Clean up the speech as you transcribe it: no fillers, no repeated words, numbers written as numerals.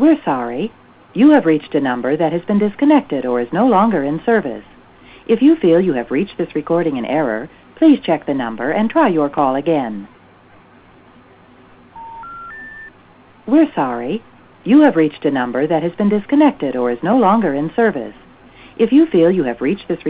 We're sorry. You have reached a number that has been disconnected or is no longer in service. If you feel you have reached this recording in error, please check the number and try your call again. We're sorry. You have reached a number that has been disconnected or is no longer in service. If you feel you have reached this